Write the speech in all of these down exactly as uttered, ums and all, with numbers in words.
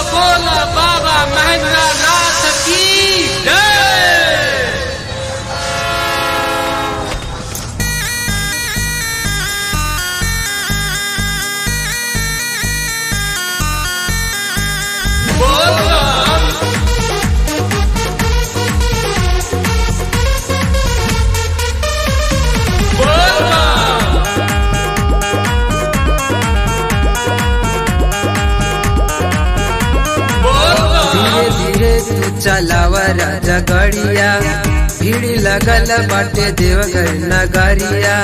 बोला बाबा महेंद्र नाथ की जय। बोला चलावा राजा गड़िया भीड़ लगल बाटे देवघर नगरिया।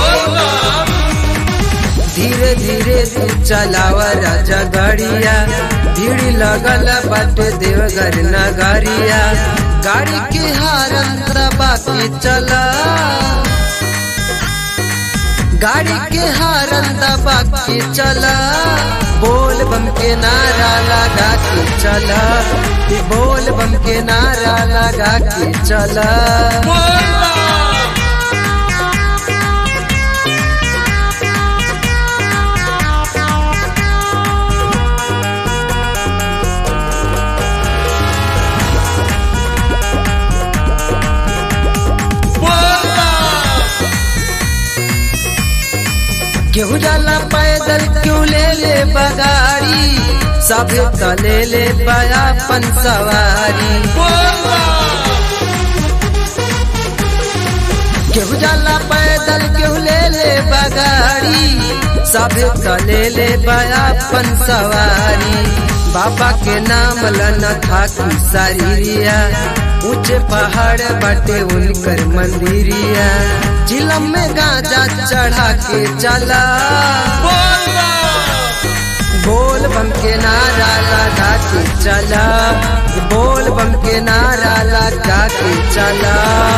धीरे धीरे तू चलावा राजा गड़िया भीड़ लगल बाटे देवघर नगरिया। गाड़ी के हारन दबा के चला, गाड़ी के हारन दबा के चला। बोल बम के नारा लगा के चला, बोल बम के नारा लगा के चला। केहू जाला पैदल क्यों ले ले बगाड़ी, सभे त ले ले बयापन सवारी। केहू जाला पैदल क्यों ले ले बगाड़ी, सभे त ले ले बयापन सवारी। बाबा के नाम लना था की सारिया, ऊंचे पहाड़ बाटे उनकर मंदिरिया। जिलम में गांजा चढ़ा के चला, बोल बम के नारा लगा के चला, बोल बम के नारा लगा के चला।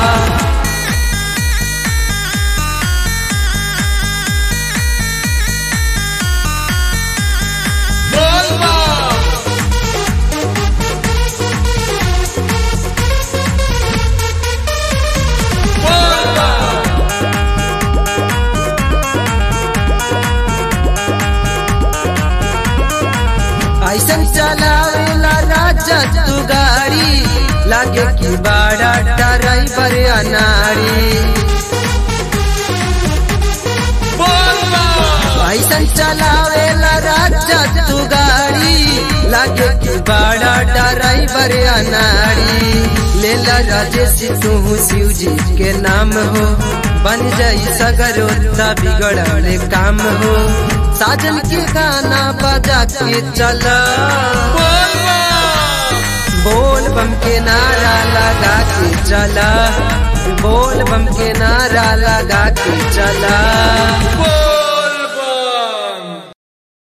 ऐसन चलावेला राजा तू गाड़ी, लागे की बड़ा ड्राइवर अनाड़ी। ऐसन चलावेला राजा तू गाड़ी, लागे की बड़ा ड्राइवर अनाड़ी। लेला राजेश तू शिव जी के नाम हो, बन जाई सगरो बिगड़ले काम हो। साजन के गाना बजा के चला, बोल बम के नारा लगा के चला, बोल बम के नारा लगा के चला।